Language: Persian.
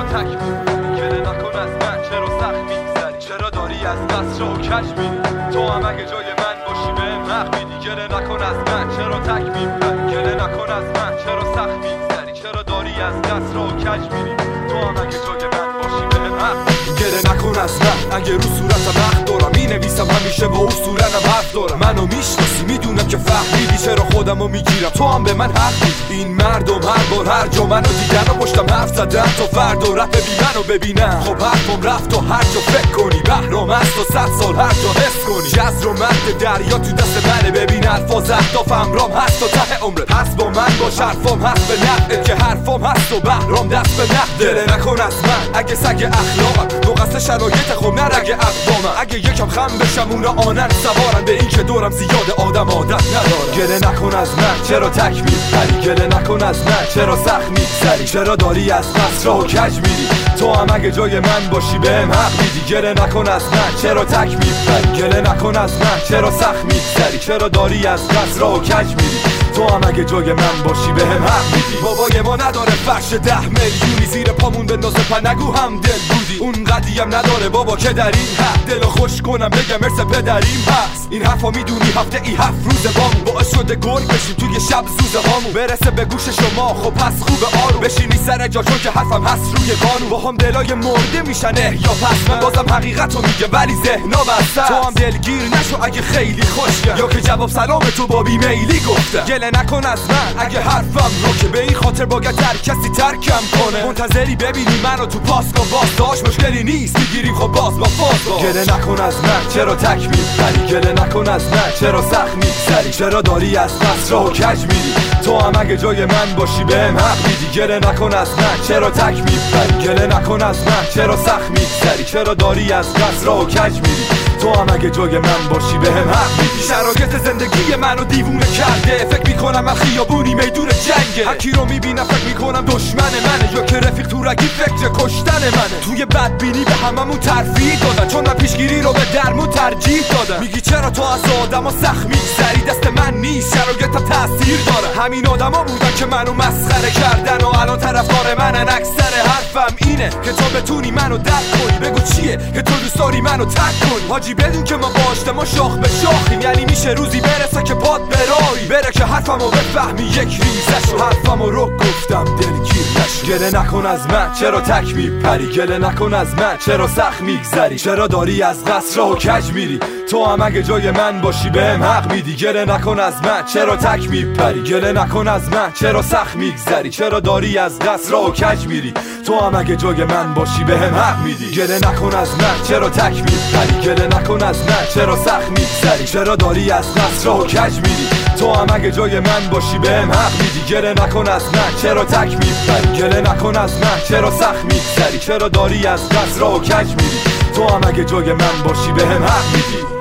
تک می‌زنی گله نکن از من چرا سخت می‌گذری چرا داری از دست رو کج می‌ری تو هم اگه جای من باشی بهم حق میدی گله نکن از من چرا تک می‌زنی گله نکن از من چرا سخت می‌گذری چرا داری از دست رو کج می‌ری تو هم اگه جای من باشی بهم حق میدی گله نکن از من اگه رو صورتم حق دارم می‌نویسم همیشه با اصولنم حرف دارم منو میشناسی میدونم که فهمیدی چرا خودمو میگیرم تو هم به من حق میدی این مردم هر بار هر جا منو دیدن و پشتم حرف زدن تا فردا رفت ببین منو ببینم خب حرفم رفت و هر جا فکر کنی بهرام هست و 100 سال هر جا حس کنی جزر و مد دریا تو دست منه ببین الفاظ اهدافم رام هست و ته عمرت هست با من باش حرفام هست به نفعت که حرفام هست و بهرام دست به نفعت دل نکن از من اگه سگ اخلاقم نقص شرایط خب نه رگ اقوامم اگه یکم خم بشم اونا آنن سوارن به این که دورم زیاد آدم عادت ندارم گله نکن از من چرا تک می‌پری گله نکن از من چرا سخت می‌گذری چرا داری از دست راه کج میری تو هم اگه جای من باشی بهم حق میدی گله نکن از من چرا تک می‌پری گله نکن از من چرا سخت می‌گذری چرا داری از دست راه کج میری تو هم اگه جای من باشی بهم حق میدی بابای ما نداره فرش 10 میلیونی زیر پامون بندازه نگو هم دل بودی اون قدیم نداره بابا که در این حد دلو خوش کنم بگم ارث پدریم هست این حرفا میدونی هفته ای 7 روز بامون باعث شده گرگ بشیم توی شب زوزه هامون برسه به گوش شما خب پس خوب آروم بشینی سر جا چون که حرفم هست روی قانون با هم دلای مرده میشن یا پس من بازم حقیقتو میگه ولی ذهنا بسته تو هم دلگیر نشو اگه خیلی خوشگل یا که جواب سلام تو با بیمیلی گفته گله نکن از من اگه حرفم رو که به این خاطر باید هر کسی ترکم کنه منتظری ببینی منو تو پاسکو باز داشت مشکلی نیست میگیریم خب باز با فاز گله نکن از من چرا تک می‌پری گله نکن از من چرا سخت می‌گذری چرا داری از دست راه کج میری تو هم اگه جای من باشی بهم حق میدی گله نکن از من چرا تک می‌پری گله نکن از من چرا سخت می‌گذری چرا داری از دست راه کج میری تو هم اگه جای من باشی بهم حق میدی شرایط زندگی منو دیوونه کرده فکر میکنم من خیابونی میدون جنگه هرکی رو میبینم فکر میکنم دشمن منه یا که رفیق تو رگی فکر کشتن منه توی بدبینی به هممون ترفیع دادن چون من پیشگیری رو به درمون ترجیح دادم میگی چرا تو از آدما سخت میگذری دست من نیست شرایطم تاثیر داره همین آدما بودن که منو مسخره کردن و الان طرفدار منن اکثر حرفم اینه که تو بتونی منو درک کنی بگو چیه که تو دوست داری منو تک کنی حاجی بدون که ما باشته ما شاخ به شاخیم یعنی میشه روزی برسه که پاد برایی بره که حرفمو بفهمی یک ریزش و حرفمو رو گفتم دلگیر نشو گله نکن از من چرا تک میپری گله نکن از من چرا سخت میگذری چرا داری از دست راه کج میری تو هم اگه جای من باشی بهم حق میدی گله نکن از من چرا تک میپری گله نکن از من چرا سخت میگذری چرا داری از دست راه کج میری تو هم اگه جای من باشی بهم حق میدی گله نکن از من چرا تک میپری گله نکن از من چرا سخت میگذری چرا داری از دست راه کج میری تو هم اگه جای من باشی بهم حق میدی گله نکن از من چرا تک میپری گله نکن از من چرا سخت میگذری چرا داری از دست راه کج میری تو هم اگه جای من باشی بهم حق میدی